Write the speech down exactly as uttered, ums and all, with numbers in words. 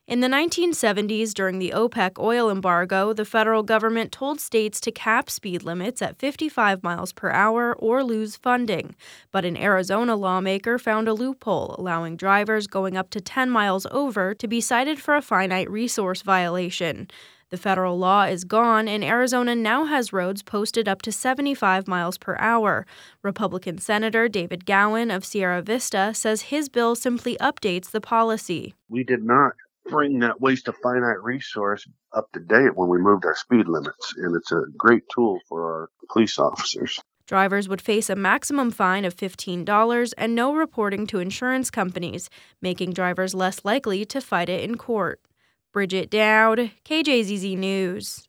In the nineteen seventies, during the OPEC oil embargo, the federal government told states to cap speed limits at fifty-five miles per hour or lose funding. But an Arizona lawmaker found a loophole, allowing drivers going up to ten miles over to be cited for a finite resource violation. The federal law is gone, and Arizona now has roads posted up to seventy-five miles per hour. Republican Senator David Gowan of Sierra Vista says his bill simply updates the policy. We did not bring that waste of finite resource up to date when we moved our speed limits, and it's a great tool for our police officers. Drivers would face a maximum fine of fifteen dollars and no reporting to insurance companies, making drivers less likely to fight it in court. Bridget Dowd, K J Z Z News.